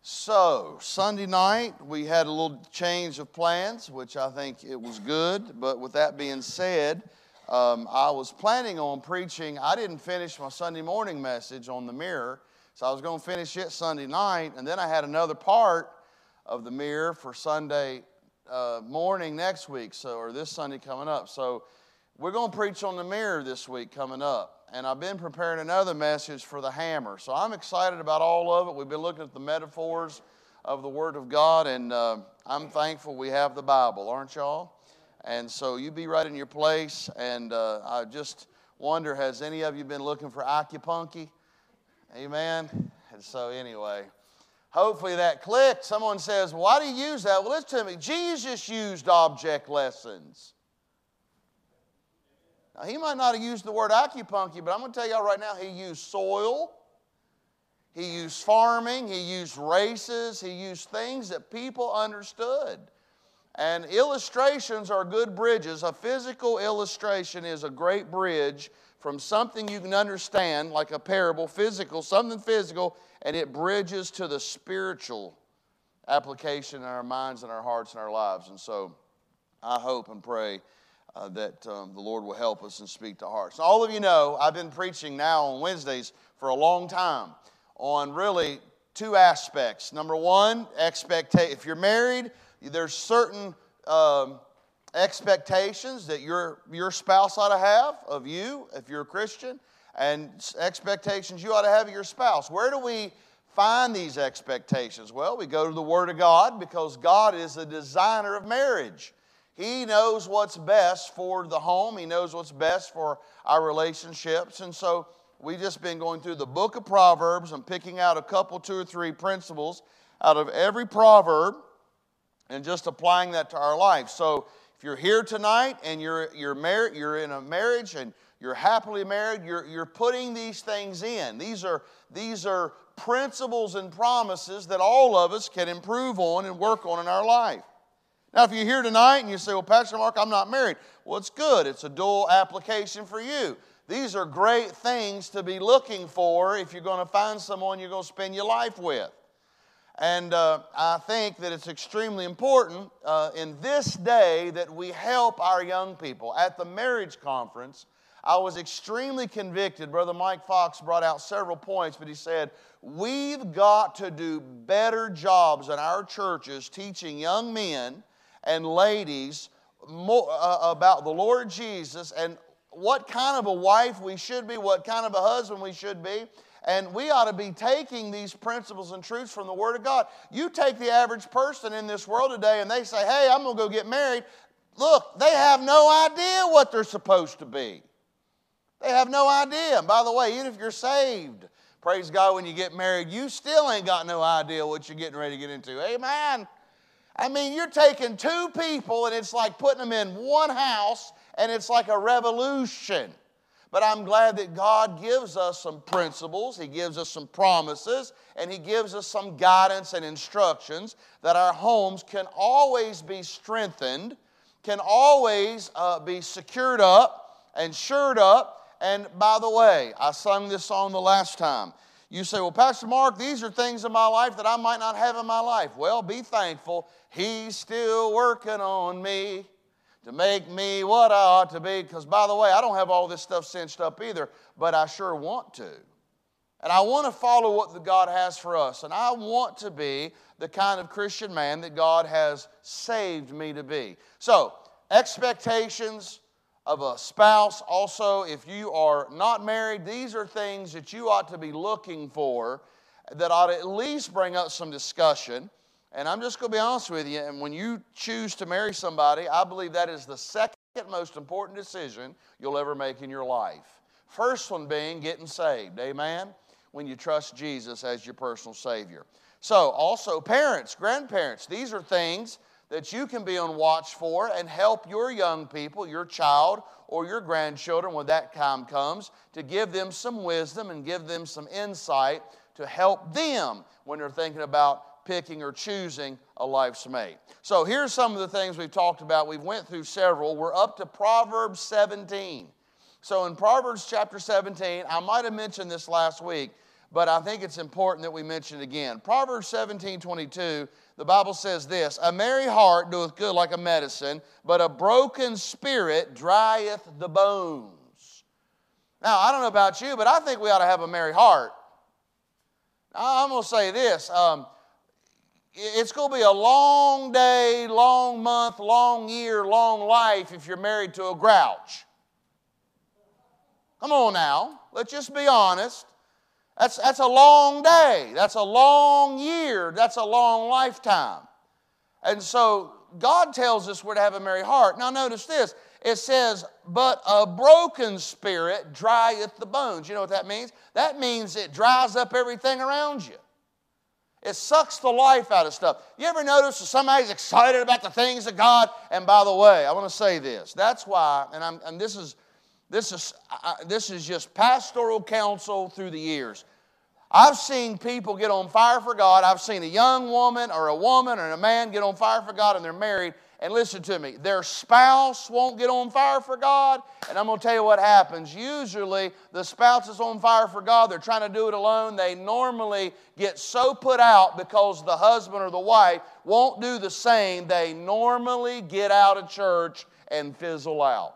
So, Sunday night, we had a little change of plans, which I think it was good. But with that being said, I was planning on preaching. I didn't finish my Sunday morning message on the mirror, so I was going to finish it Sunday night. And then I had another part of the mirror for Sunday morning next week, or this Sunday coming up. So, we're going to preach on the mirror this week coming up. And I've been preparing another message for the hammer. So I'm excited about all of it. We've been looking at the metaphors of the Word of God, and I'm thankful we have the Bible, aren't y'all? And so you be right in your place, and I just wonder, has any of you been looking for acupuncture? Amen? And so anyway, hopefully that clicked. Someone says, why do you use that? Well, listen to me. Jesus used object lessons. Now, he might not have used the word acupuncture, but I'm going to tell y'all right now, he used soil, he used farming, he used races, he used things that people understood. And illustrations are good bridges. A physical illustration is a great bridge from something you can understand, like a parable, something physical, and it bridges to the spiritual application in our minds and our hearts and our lives. And so I hope and pray that the Lord will help us and speak to hearts. Now, all of you know, I've been preaching now on Wednesdays for a long time on really two aspects. Number one, expectation. If you're married, there's certain expectations that your spouse ought to have of you, if you're a Christian, and expectations you ought to have of your spouse. Where do we find these expectations? Well, we go to the Word of God, because God is the designer of marriage. He knows what's best for the home. He knows what's best for our relationships. And so we've just been going through the book of Proverbs and picking out a couple, two or three principles out of every proverb and just applying that to our life. So if you're here tonight and you're married, you're in a marriage and you're happily married, you're putting these things in. These are principles and promises that all of us can improve on and work on in our life. Now, if you're here tonight and you say, well, Pastor Mark, I'm not married. Well, it's good. It's a dual application for you. These are great things to be looking for if you're going to find someone you're going to spend your life with. And I think that it's extremely important in this day that we help our young people. At the marriage conference, I was extremely convicted. Brother Mike Fox brought out several points, but he said, we've got to do better jobs in our churches teaching young men and ladies more, about the Lord Jesus and what kind of a wife we should be, what kind of a husband we should be. And we ought to be taking these principles and truths from the Word of God. You take the average person in this world today and they say, hey, I'm going to go get married. Look, they have no idea what they're supposed to be. They have no idea. And by the way, even if you're saved, praise God, when you get married, you still ain't got no idea what you're getting ready to get into. Amen. I mean, you're taking two people and it's like putting them in one house and it's like a revolution. But I'm glad that God gives us some principles, He gives us some promises, and He gives us some guidance and instructions that our homes can always be strengthened, can always be secured up and shored up. And by the way, I sung this song the last time. You say, well, Pastor Mark, these are things in my life that I might not have in my life. Well, be thankful. He's still working on me to make me what I ought to be. Because, by the way, I don't have all this stuff cinched up either, but I sure want to. And I want to follow what God has for us. And I want to be the kind of Christian man that God has saved me to be. So, expectations of a spouse. Also, if you are not married, these are things that you ought to be looking for that ought to at least bring up some discussion. And I'm just going to be honest with you, and when you choose to marry somebody, I believe that is the second most important decision you'll ever make in your life. First one being getting saved, amen? When you trust Jesus as your personal Savior. So, also parents, grandparents, these are things that you can be on watch for and help your young people, your child or your grandchildren when that time comes, to give them some wisdom and give them some insight to help them when they're thinking about picking or choosing a life's mate. So here's some of the things we've talked about. We've went through several. We're up to Proverbs 17. So in Proverbs chapter 17, I might have mentioned this last week, but I think it's important that we mention it again. Proverbs 17:22, the Bible says this, a merry heart doeth good like a medicine, but a broken spirit drieth the bones. Now, I don't know about you, but I think we ought to have a merry heart. Now, I'm going to say this. It's going to be a long day, long month, long year, long life if you're married to a grouch. Come on now. Let's just be honest. That's a long day. That's a long year. That's a long lifetime. And so God tells us we're to have a merry heart. Now notice this. It says, but a broken spirit drieth the bones. You know what that means? That means it dries up everything around you. It sucks the life out of stuff. You ever notice that somebody's excited about the things of God? And by the way, I want to say this. That's why, and this is just pastoral counsel through the years. I've seen people get on fire for God. I've seen a young woman or a man get on fire for God and they're married. And listen to me, their spouse won't get on fire for God. And I'm going to tell you what happens. Usually the spouse is on fire for God. They're trying to do it alone. They normally get so put out because the husband or the wife won't do the same. They normally get out of church and fizzle out.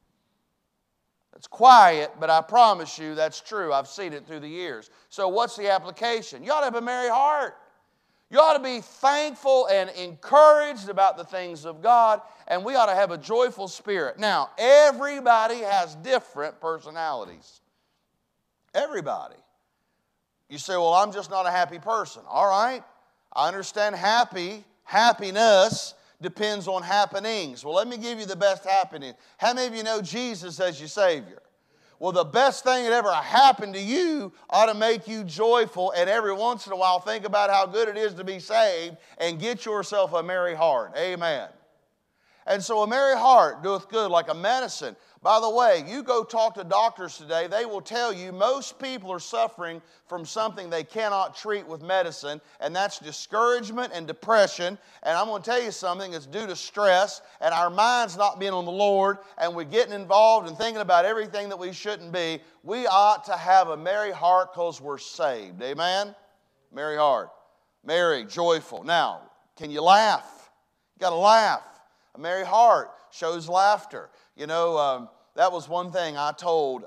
It's quiet, but I promise you that's true. I've seen it through the years. So what's the application? You ought to have a merry heart. You ought to be thankful and encouraged about the things of God, and we ought to have a joyful spirit. Now, everybody has different personalities. Everybody. You say, well, I'm just not a happy person. All right. I understand happiness depends on happenings. Well, let me give you the best happening. How many of you know Jesus as your Savior? Well, the best thing that ever happened to you ought to make you joyful, and every once in a while think about how good it is to be saved and get yourself a merry heart. Amen. And so a merry heart doeth good like a medicine. By the way, you go talk to doctors today, they will tell you most people are suffering from something they cannot treat with medicine, and that's discouragement and depression. And I'm going to tell you something, it's due to stress and our minds not being on the Lord, and we're getting involved and thinking about everything that we shouldn't be. We ought to have a merry heart because we're saved. Amen? Merry heart. Merry, joyful. Now, can you laugh? You got to laugh. A merry heart shows laughter. You know, that was one thing I told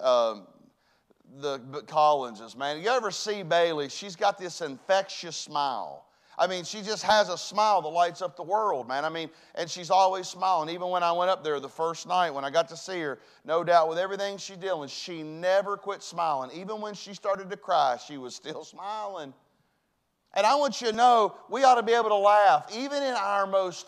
the Collinses, man. You ever see Bailey? She's got this infectious smile. I mean, she just has a smile that lights up the world, man. I mean, and she's always smiling. Even when I went up there the first night, when I got to see her, no doubt with everything she's dealing with, she never quit smiling. Even when she started to cry, she was still smiling. And I want you to know, we ought to be able to laugh, even in our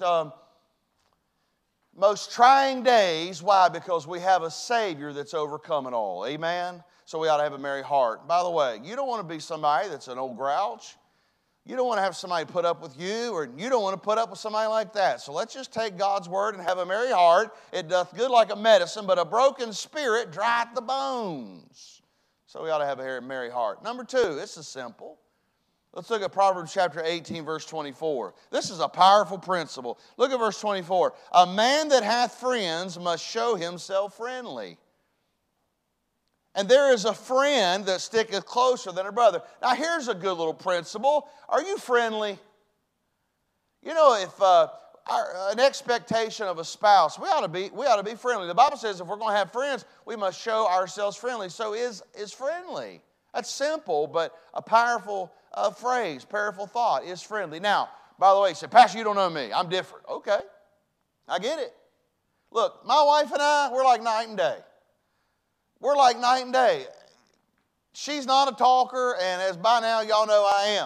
most trying days. Why? Because we have a Savior that's overcome it all. Amen? So we ought to have a merry heart. By the way, you don't want to be somebody that's an old grouch. You don't want to have somebody put up with you, or you don't want to put up with somebody like that. So let's just take God's word and have a merry heart. It doth good like a medicine, but a broken spirit drieth the bones. So we ought to have a merry heart. Number two, this is simple. Let's look at Proverbs chapter 18, verse 24. This is a powerful principle. Look at verse 24. A man that hath friends must show himself friendly. And there is a friend that sticketh closer than a brother. Now here's a good little principle. Are you friendly? You know, if an expectation of a spouse, we ought to be friendly. The Bible says if we're going to have friends, we must show ourselves friendly. So is friendly. That's simple, but a powerful phrase, powerful thought, is friendly. Now, by the way, you say, Pastor, you don't know me. I'm different. Okay, I get it. Look, my wife and I, we're like night and day. We're like night and day. She's not a talker, and as by now y'all know I am.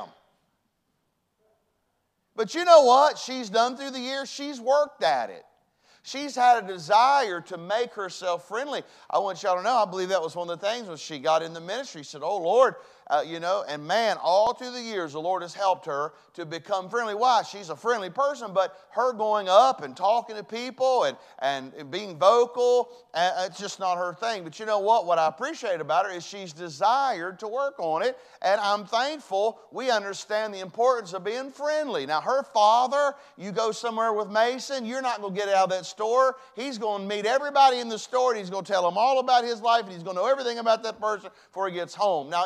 But you know what she's done through the years? She's worked at it. She's had a desire to make herself friendly. I want y'all to know, I believe that was one of the things when she got in the ministry. She said, oh, Lord, and man, all through the years, the Lord has helped her to become friendly. Why? She's a friendly person, but her going up and talking to people and being vocal, it's just not her thing. But you know what? What I appreciate about her is she's desired to work on it, and I'm thankful we understand the importance of being friendly. Now, her father, you go somewhere with Mason, you're not going to get out of that store. He's going to meet everybody in the store, and he's going to tell them all about his life, and he's going to know everything about that person before he gets home. Now, it's good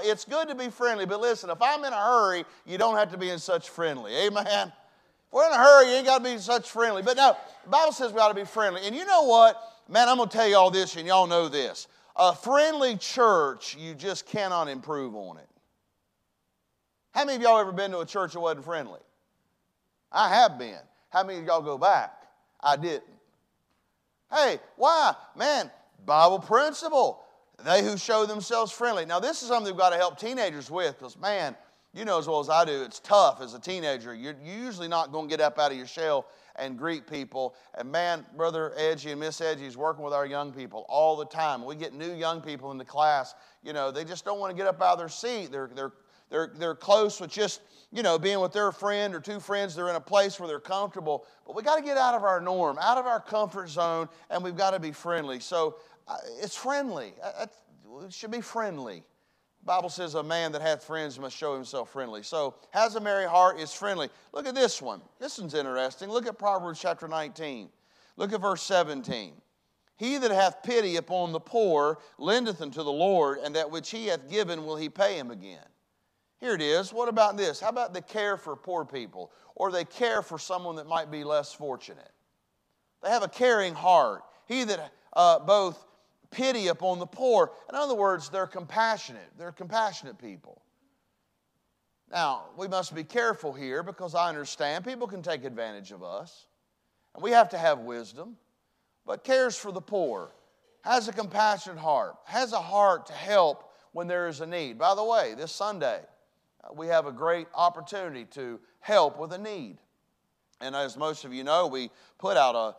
to be friendly, but listen, if I'm in a hurry, you don't have to be in such friendly. Amen? If we're in a hurry, you ain't got to be such friendly. But no, the Bible says we ought to be friendly. And you know what? Man, I'm going to tell you all this, and y'all know this. A friendly church, you just cannot improve on it. How many of y'all ever been to a church that wasn't friendly? I have been. How many of y'all go back? I didn't. Hey, why? Man, Bible principle. They who show themselves friendly. Now, this is something we've got to help teenagers with because, man, you know as well as I do, it's tough as a teenager. You're usually not going to get up out of your shell and greet people. And, man, Brother Edgy and Miss Edgy is working with our young people all the time. We get new young people in the class. You know, they just don't want to get up out of their seat. They're close with just, you know, being with their friend or two friends. They're in a place where they're comfortable. But we got to get out of our norm, out of our comfort zone, and we've got to be friendly. So it's friendly. It should be friendly. The Bible says a man that hath friends must show himself friendly. So has a merry heart is friendly. Look at this one. This one's interesting. Look at Proverbs chapter 19. Look at verse 17. He that hath pity upon the poor lendeth unto the Lord, and that which he hath given will he pay him again. Here it is. What about this? How about the care for poor people? Or they care for someone that might be less fortunate. They have a caring heart. He that both pity upon the poor. In other words, they're compassionate. They're compassionate people. Now, we must be careful here because I understand people can take advantage of us. And we have to have wisdom. But cares for the poor. Has a compassionate heart. Has a heart to help when there is a need. By the way, this Sunday, we have a great opportunity to help with a need. And as most of you know, we put out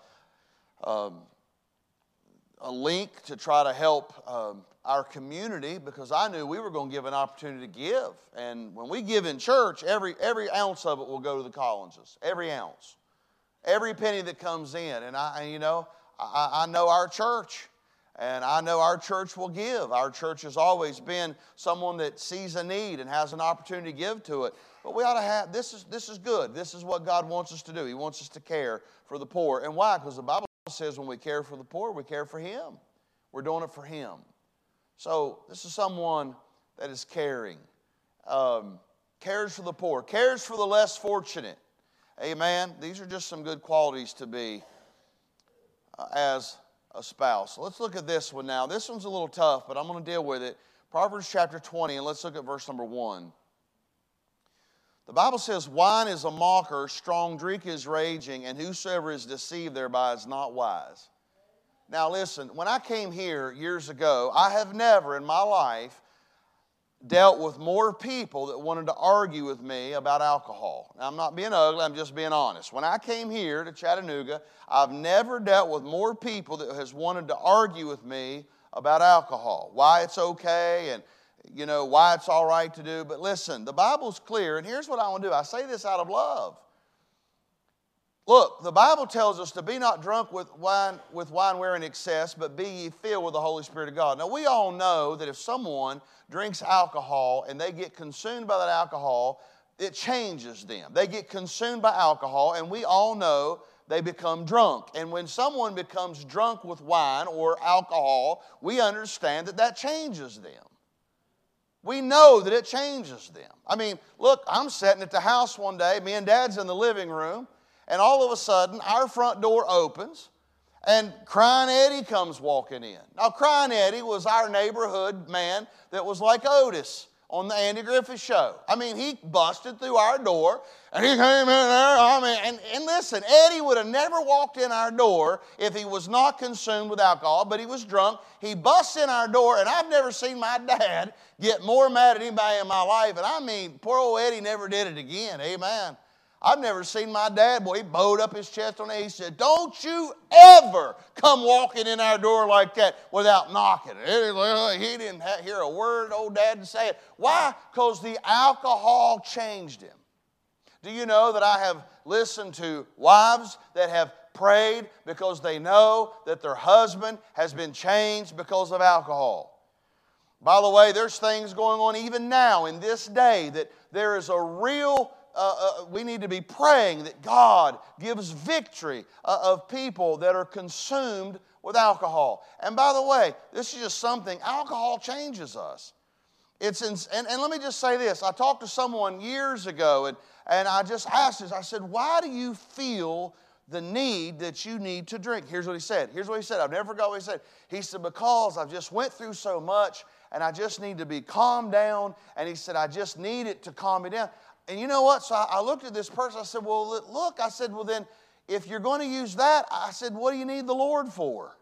a link to try to help our community because I knew we were going to give an opportunity to give. And when we give in church, every ounce of it will go to the Collinses. Every ounce. Every penny that comes in. And I know our church. And I know our church will give. Our church has always been someone that sees a need and has an opportunity to give to it. But we ought to have, this is good. This is what God wants us to do. He wants us to care for the poor. And why? Because the Bible says when we care for the poor, we care for Him. We're doing it for Him. So this is someone that is caring. Cares for the poor. Cares for the less fortunate. Amen. These are just some good qualities to be as a spouse. Let's look at this one now. This one's a little tough, but I'm going to deal with it. Proverbs chapter 20, and let's look at verse number 1. The Bible says, wine is a mocker, strong drink is raging, and whosoever is deceived thereby is not wise. Now listen, when I came here years ago, I have never in my life dealt with more people that wanted to argue with me about alcohol. Now, I'm not being ugly, I'm just being honest. When I came here to Chattanooga, I've never dealt with more people that has wanted to argue with me about alcohol. Why it's okay and, you know, why it's all right to do. But listen, the Bible's clear, and here's what I want to do. I say this out of love. Look, the Bible tells us to be not drunk with wine wherein excess, but be ye filled with the Holy Spirit of God. Now, we all know that if someone drinks alcohol and they get consumed by that alcohol, it changes them. They get consumed by alcohol, and we all know they become drunk. And when someone becomes drunk with wine or alcohol, we understand that that changes them. We know that it changes them. I mean, look, I'm sitting at the house one day, me and Dad's in the living room, and all of a sudden, our front door opens, and Crying Eddie comes walking in. Now, Crying Eddie was our neighborhood man that was like Otis on the Andy Griffith Show. I mean, he busted through our door, and he came in there. And listen, Eddie would have never walked in our door if he was not consumed with alcohol, but he was drunk. He busts in our door, and I've never seen my dad get more mad at anybody in my life. And I mean, poor old Eddie never did it again. Amen. I've never seen my dad, boy, he bowed up his chest on it. He said, don't you ever come walking in our door like that without knocking. He didn't hear a word old Dad to say it. Why? Because the alcohol changed him. Do you know that I have listened to wives that have prayed because they know that their husband has been changed because of alcohol? By the way, there's things going on even now in this day that there is a real we need to be praying that God gives victory of people that are consumed with alcohol. And by the way, this is just something, alcohol changes us. And let me just say this. I talked to someone years ago, and I just asked this. I said, why do you feel the need that you need to drink? Here's what he said. I've never forgot what he said. He said, because I've just went through so much, and I just need to be calmed down. And he said, I just need it to calm me down. And you know what? So I looked at this person. I said, well, look. I said, well, then, if you're going to use that, I said, what do you need the Lord for?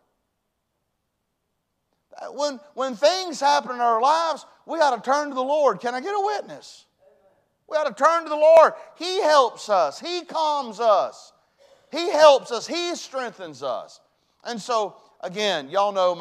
When things happen in our lives, we got to turn to the Lord. Can I get a witness? We got to turn to the Lord. He helps us. He calms us. He helps us. He strengthens us. And so, again, y'all know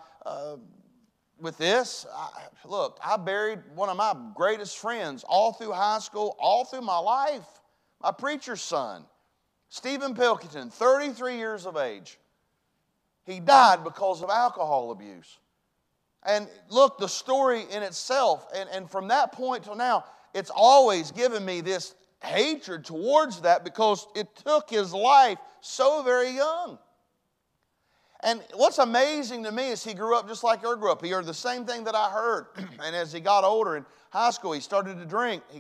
with this, I buried one of my greatest friends all through high school, all through my life, my preacher's son, Stephen Pilkington, 33 years of age. He died because of alcohol abuse. And look, the story in itself, and from that point till now, it's always given me this hatred towards that because it took his life so very young. And what's amazing to me is he grew up just like I grew up. He heard the same thing that I heard. And as he got older in high school, he started to drink. He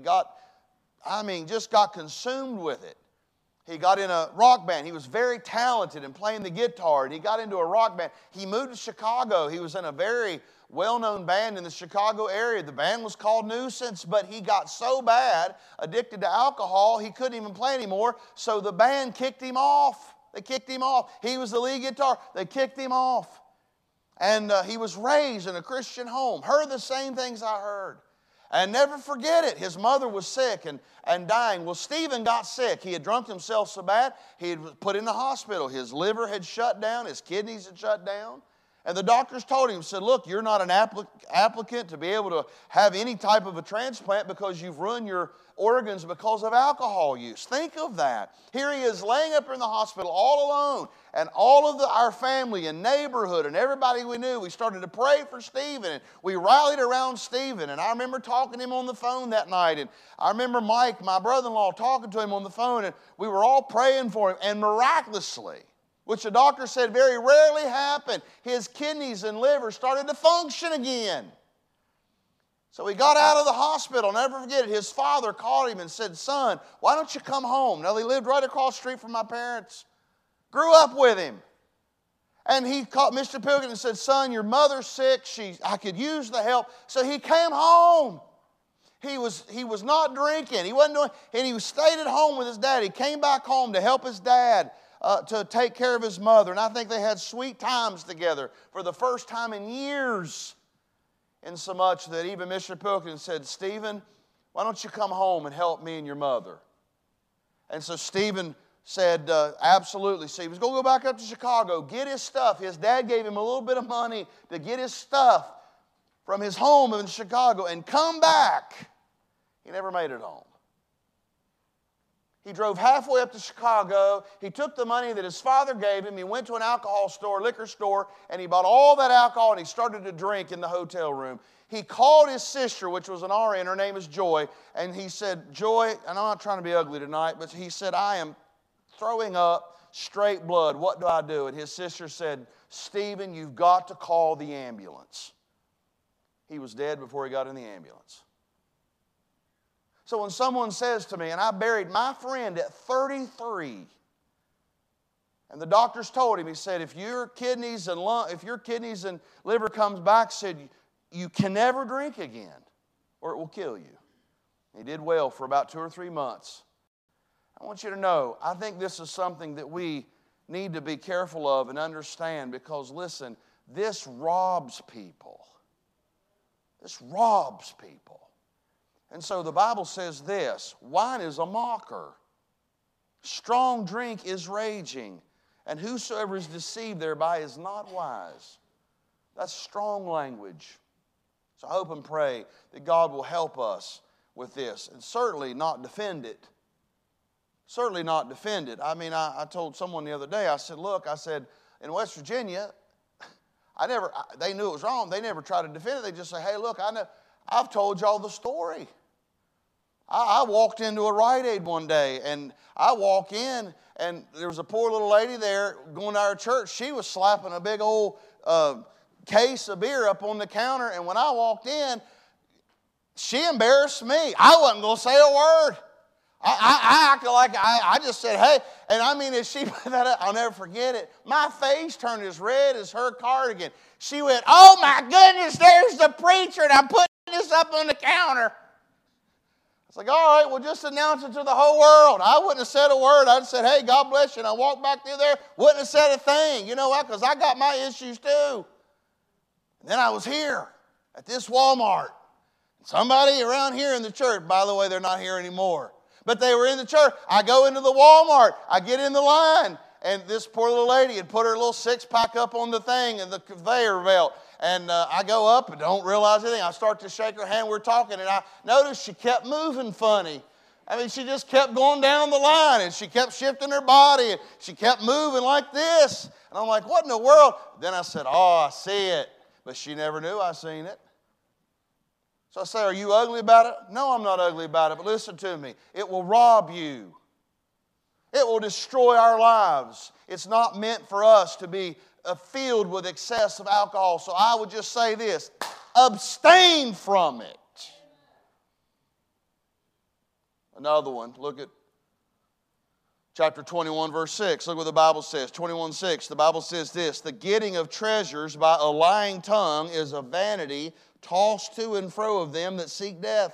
just got consumed with it. He got in a rock band. He was very talented in playing the guitar, and he got into a rock band. He moved to Chicago. He was in a very well-known band in the Chicago area. The band was called Nuisance, but he got so bad, addicted to alcohol, he couldn't even play anymore, so the band kicked him off. They kicked him off. He was the lead guitar. They kicked him off. And he was raised in a Christian home, heard the same things I heard. And never forget it, his mother was sick and dying. Well, Stephen got sick. He had drunk himself so bad, he had put in the hospital. His liver had shut down, his kidneys had shut down. And the doctors told him, said, look, you're not an applicant to be able to have any type of a transplant because you've ruined your organs because of alcohol use. Think of that. Here he is laying up in the hospital all alone. And all of our family and neighborhood and everybody we knew, we started to pray for Stephen. And we rallied around Stephen. And I remember talking to him on the phone that night. And I remember Mike, my brother-in-law, talking to him on the phone. And we were all praying for him. And miraculously, which the doctor said very rarely happened, his kidneys and liver started to function again. So he got out of the hospital. Never forget it. His father called him and said, son, why don't you come home? Now, he lived right across the street from my parents. Grew up with him. And he called Mr. Pilkington and said, son, your mother's sick. I could use the help. So he came home. He was not drinking. He wasn't doing, and he stayed at home with his dad. He came back home to help his dad to take care of his mother. And I think they had sweet times together for the first time in years. And so much that even Mr. Pilkington said, Stephen, why don't you come home and help me and your mother? And so Stephen said, absolutely. So he was going to go back up to Chicago, get his stuff. His dad gave him a little bit of money to get his stuff from his home in Chicago and come back. He never made it home. He drove halfway up to Chicago. He took the money that his father gave him. He went to an alcohol store, liquor store, and he bought all that alcohol and he started to drink in the hotel room. He called his sister, which was an RN, her name is Joy, and he said, Joy, and I'm not trying to be ugly tonight, but he said, I am throwing up straight blood. What do I do? And his sister said, Stephen, you've got to call the ambulance. He was dead before he got in the ambulance. So when someone says to me, and I buried my friend at 33, and the doctors told him, he said, if your kidneys and liver comes back, said, you can never drink again, or it will kill you. He did well for about 2 or 3 months. I want you to know, I think this is something that we need to be careful of and understand because, listen, this robs people. This robs people. And so the Bible says this, wine is a mocker. Strong drink is raging, and whosoever is deceived thereby is not wise. That's strong language. So I hope and pray that God will help us with this and certainly not defend it. Certainly not defend it. I mean, I told someone the other day, I said, look, in West Virginia, they knew it was wrong. They never tried to defend it. They just say, hey, look, I've told y'all the story. I walked into a Rite Aid one day, and I walk in, and there was a poor little lady there going to our church. She was slapping a big old case of beer up on the counter, and when I walked in, She embarrassed me. I wasn't going to say a word. I acted like I just said, hey. And I mean, as she put that up, I'll never forget it. My face turned as red as her cardigan. She went, oh my goodness, there's the preacher, and I'm putting this up on the counter. It's like, all right, well, just announce it to the whole world. I wouldn't have said a word. I'd have said, hey, God bless you. And I walked back through there, wouldn't have said a thing. You know why? Because I got my issues too. And then I was here at this Walmart. Somebody around here in the church, by the way, they're not here anymore. But they were in the church. I go into the Walmart. I get in the line. And this poor little lady had put her little six-pack up on the thing and the conveyor belt. And I go up and don't realize anything. I start to shake her hand. We're talking. And I noticed she kept moving funny. I mean, she just kept going down the line. And she kept shifting her body. And she kept moving like this. And I'm like, what in the world? Then I said, oh, I see it. But she never knew I seen it. So I say, are you ugly about it? No, I'm not ugly about it, but listen to me. It will rob you. It will destroy our lives. It's not meant for us to be filled with excessive alcohol. So I would just say this, abstain from it. Another one, look at chapter 21, verse 6. Look what the Bible says, 21:6. The Bible says this, the getting of treasures by a lying tongue is a vanity, tossed to and fro of them that seek death.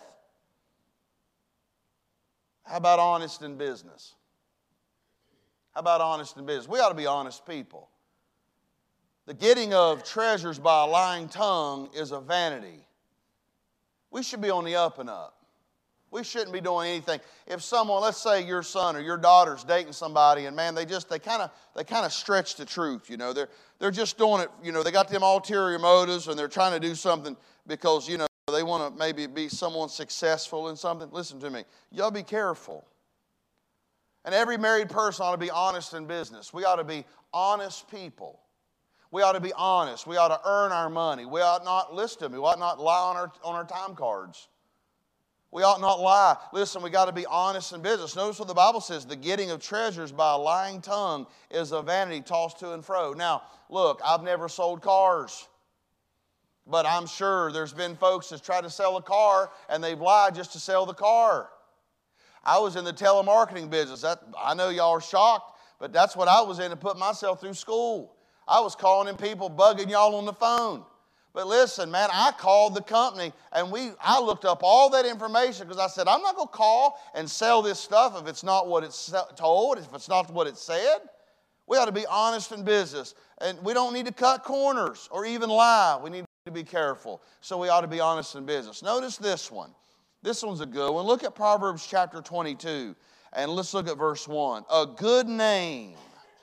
How about honest in business? How about honest in business? We ought to be honest people. The getting of treasures by a lying tongue is a vanity. We should be on the up and up. We shouldn't be doing anything. If someone, let's say your son or your daughter's dating somebody, and man, they kind of stretch the truth. You know, they're just doing it. You know, they got them ulterior motives, and they're trying to do something because they want to maybe be someone successful in something. Listen to me, y'all be careful. And every married person ought to be honest in business. We ought to be honest people. We ought to be honest. We ought to earn our money. We ought not, listen to me, we ought not lie on our time cards. We ought not lie. Listen, we got to be honest in business. Notice what the Bible says, the getting of treasures by a lying tongue is a vanity tossed to and fro. Now, look, I've never sold cars. But I'm sure there's been folks that try to sell a car and they've lied just to sell the car. I was in the telemarketing business. I know y'all are shocked, but that's what I was in to put myself through school. I was calling in people, bugging y'all on the phone. But listen, man, I called the company and I looked up all that information because I said, I'm not going to call and sell this stuff if it's not what it's told, if it's not what it said. We ought to be honest in business. And we don't need to cut corners or even lie. We need to be careful. So we ought to be honest in business. Notice this one. This one's a good one. Look at Proverbs chapter 22, and let's look at verse 1. A good name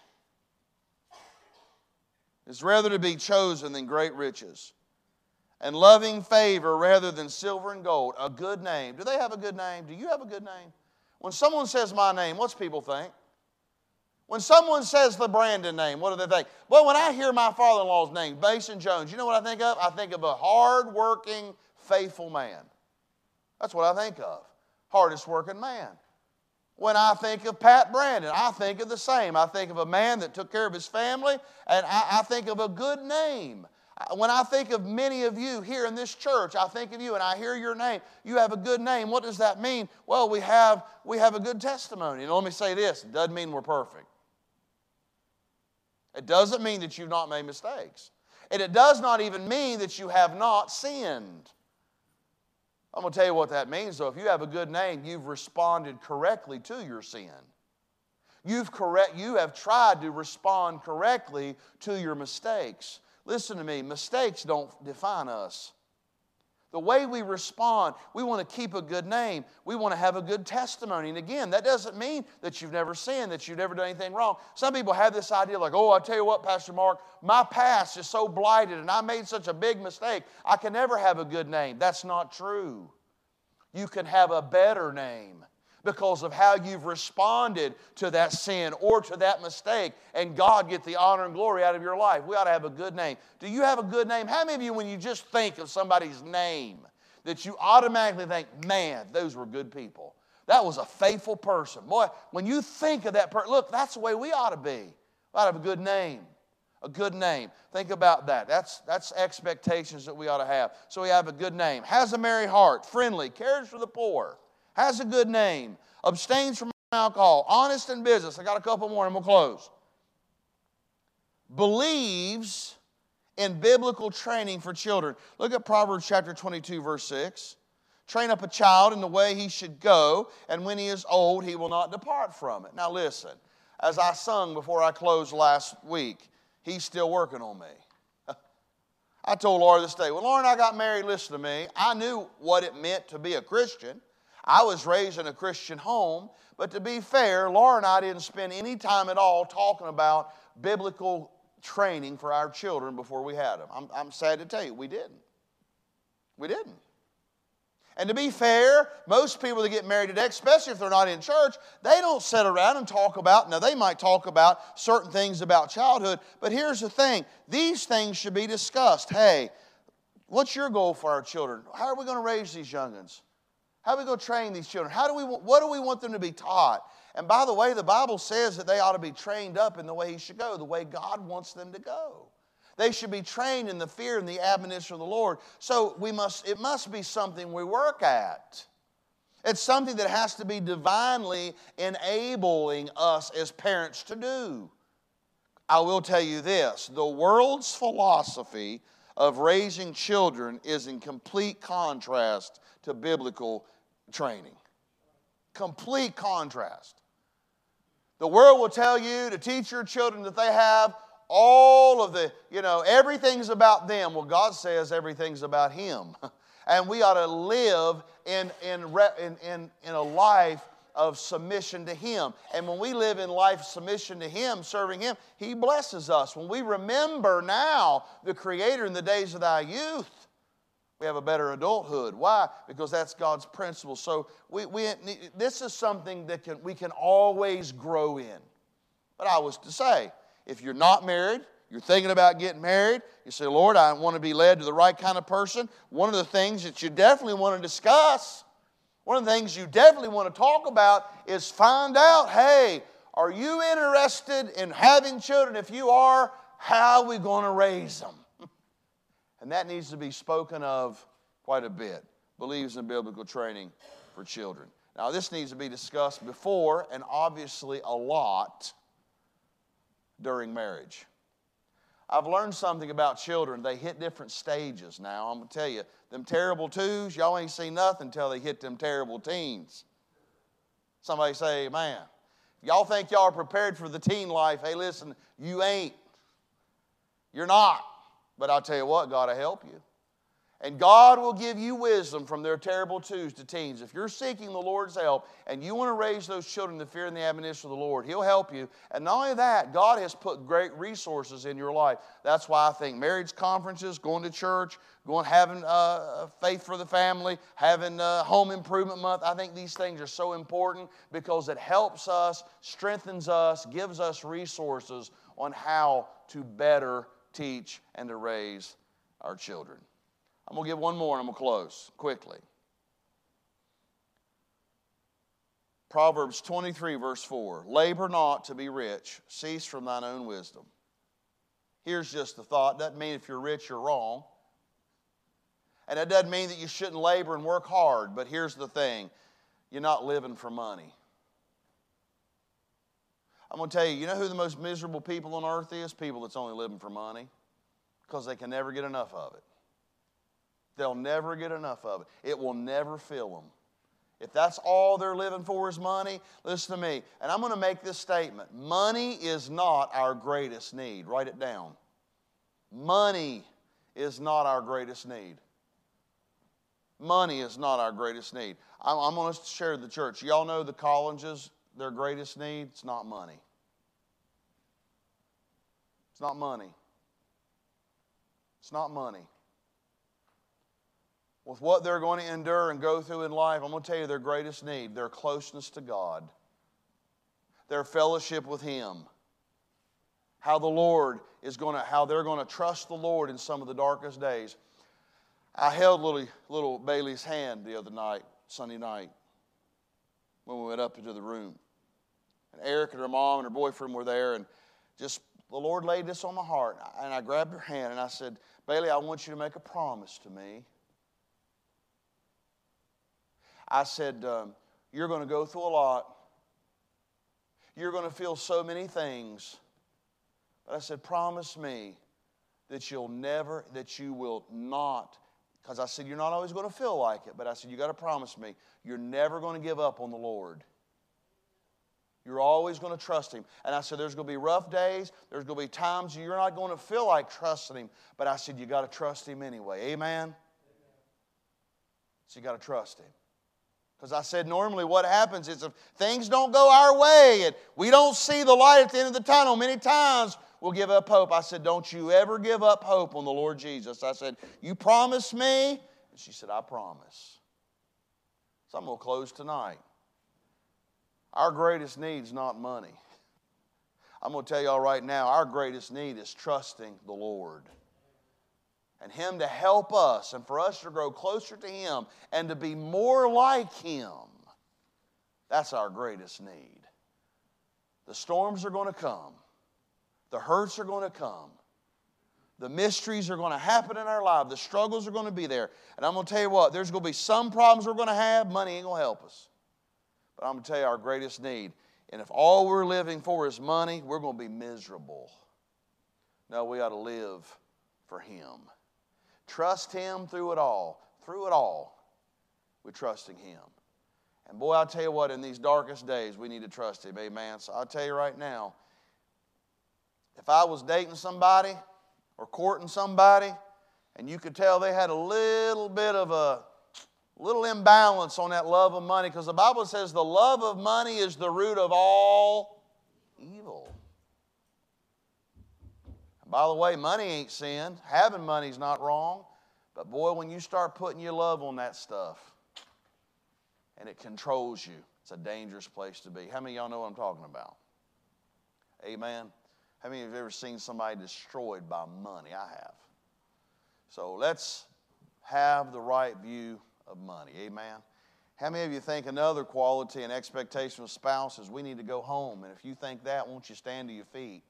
is rather to be chosen than great riches, and loving favor rather than silver and gold. A good name. Do they have a good name? Do you have a good name? When someone says my name, what's people think? When someone says the Brandon name, what do they think? Well, when I hear my father-in-law's name, Mason Jones, you know what I think of? I think of a hard-working, faithful man. That's what I think of. Hardest working man. When I think of Pat Brandon, I think of the same. I think of a man that took care of his family, and I think of a good name. When I think of many of you here in this church, I think of you and I hear your name. You have a good name. What does that mean? Well, we have a good testimony. And let me say this, it doesn't mean we're perfect. It doesn't mean that you've not made mistakes. And it does not even mean that you have not sinned. I'm going to tell you what that means, though. If you have a good name, you've responded correctly to your sin. You have tried to respond correctly to your mistakes. Listen to me, mistakes don't define us. The way we respond, we want to keep a good name. We want to have a good testimony. And again, that doesn't mean that you've never sinned, that you've never done anything wrong. Some people have this idea like, oh, I tell you what, Pastor Mark, my past is so blighted and I made such a big mistake, I can never have a good name. That's not true. You can have a better name because of how you've responded to that sin or to that mistake, and God get the honor and glory out of your life. We ought to have a good name. Do you have a good name? How many of you, when you just think of somebody's name, that you automatically think, man, those were good people. That was a faithful person. Boy, when you think of that person, look, that's the way we ought to be. We ought to have a good name. A good name. Think about that. That's expectations that we ought to have. So we have a good name. Has a merry heart, friendly, cares for the poor, has a good name, abstains from alcohol, honest in business. I got a couple more and we'll close. Believes in biblical training for children. Look at Proverbs chapter 22, verse 6. Train up a child in the way he should go, and when he is old, he will not depart from it. Now listen, as I sung before I closed last week, He's still working on me. I told Laura this day, when Laura and I got married, listen to me, I knew what it meant to be a Christian. I was raised in a Christian home, but to be fair, Laura and I didn't spend any time at all talking about biblical training for our children before we had them. I'm sad to tell you, we didn't. We didn't. And to be fair, most people that get married today, especially if they're not in church, they don't sit around and talk about, now they might talk about certain things about childhood, but here's the thing, these things should be discussed. Hey, what's your goal for our children? How are we going to raise these young'uns? How are we going to train these children? What do we want them to be taught? And by the way, the Bible says that they ought to be trained up in the way he should go, the way God wants them to go. They should be trained in the fear and the admonition of the Lord. So it must be something we work at. It's something that has to be divinely enabling us as parents to do. I will tell you this, the world's philosophy of raising children is in complete contrast to biblical training. Complete contrast. The world will tell you to teach your children that they have all of the, everything's about them. Well, God says everything's about Him. And we ought to live in a life of submission to Him. And when we live in life submission to Him, serving Him, He blesses us. When we remember now the Creator in the days of thy youth, we have a better adulthood. Why? Because that's God's principle. So this is something that we can always grow in. But I was to say, if you're not married, you're thinking about getting married, you say, Lord, I want to be led to the right kind of person. One of the things that you definitely want to discuss, one of the things you definitely want to talk about is find out, hey, are you interested in having children? If you are, how are we going to raise them? And that needs to be spoken of quite a bit. Believes in biblical training for children. Now, this needs to be discussed before and obviously a lot during marriage. I've learned something about children. They hit different stages now. I'm going to tell you, them terrible twos, y'all ain't seen nothing until they hit them terrible teens. Somebody say, man, y'all think y'all are prepared for the teen life. Hey, listen, you ain't. You're not. But I'll tell you what, God will help you. And God will give you wisdom from their terrible twos to teens. If you're seeking the Lord's help and you want to raise those children in the fear and the admonition of the Lord, He'll help you. And not only that, God has put great resources in your life. That's why I think marriage conferences, going to church, having faith for the family, having home improvement month, I think these things are so important because it helps us, strengthens us, gives us resources on how to better teach and to raise our children. I'm going to give one more and I'm going to close quickly. Proverbs 23, verse 4. Labor not to be rich. Cease from thine own wisdom. Here's just the thought. Doesn't mean if you're rich, you're wrong. And it doesn't mean that you shouldn't labor and work hard. But here's the thing. You're not living for money. I'm going to tell you, you know who the most miserable people on earth is? People that's only living for money. Because they can never get enough of it. They'll never get enough of it. It will never fill them. If that's all they're living for is money, listen to me. And I'm going to make this statement. Money is not our greatest need. Write it down. Money is not our greatest need. Money is not our greatest need. I'm going to share with the church. Y'all know the Collinses, their greatest need? It's not money. It's not money. It's not money. With what they're going to endure and go through in life, I'm going to tell you their greatest need, their closeness to God, their fellowship with Him, how they're going to trust the Lord in some of the darkest days. I held little Bailey's hand the other night, Sunday night, when we went up into the room. And Eric and her mom and her boyfriend were there, and just the Lord laid this on my heart, and I grabbed her hand and I said, Bailey, I want you to make a promise to me. I said, you're going to go through a lot. You're going to feel so many things. But I said, promise me that you will not, because I said, you're not always going to feel like it, but I said, you got to promise me, you're never going to give up on the Lord. You're always going to trust Him. And I said, there's going to be rough days. There's going to be times you're not going to feel like trusting Him. But I said, you got to trust Him anyway. Amen? So you got to trust Him. Because I said normally what happens is if things don't go our way and we don't see the light at the end of the tunnel, many times we'll give up hope. I said, don't you ever give up hope on the Lord Jesus. I said, you promise me? And she said, I promise. So I'm going to close tonight. Our greatest need is not money. I'm going to tell y'all right now, our greatest need is trusting the Lord. And Him to help us and for us to grow closer to Him and to be more like Him. That's our greatest need. The storms are going to come. The hurts are going to come. The mysteries are going to happen in our life. The struggles are going to be there. And I'm going to tell you what, there's going to be some problems we're going to have. Money ain't going to help us. But I'm going to tell you our greatest need. And if all we're living for is money, we're going to be miserable. No, we ought to live for Him. Trust Him through it all. Through it all, we're trusting Him. And boy, I'll tell you what, in these darkest days, we need to trust Him. Amen. So I'll tell you right now, if I was dating somebody or courting somebody, and you could tell they had a little bit of a little imbalance on that love of money, because the Bible says the love of money is the root of all evil. And by the way, money ain't sin. Having money's not wrong. But boy, when you start putting your love on that stuff and it controls you, it's a dangerous place to be. How many of y'all know what I'm talking about? Amen. How many of you have ever seen somebody destroyed by money? I have. So let's have the right view of money. Amen. How many of you think another quality and expectation of spouse is we need to go home? And if you think that, won't you stand to your feet?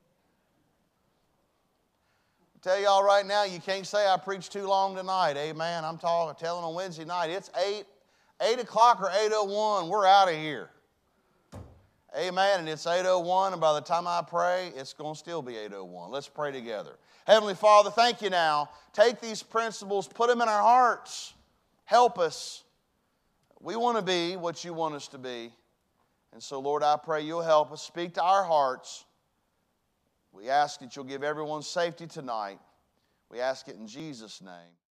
I tell y'all right now, you can't say I preached too long tonight. Amen. I'm telling on Wednesday night. It's 8 o'clock or 8:01. We're out of here. Amen. And it's 8:01, and by the time I pray, it's going to still be 8:01. Let's pray together. Heavenly Father, thank you now. Take these principles, put them in our hearts. Help us. We want to be what you want us to be. And so, Lord, I pray you'll help us. Speak to our hearts. We ask that you'll give everyone safety tonight. We ask it in Jesus' name.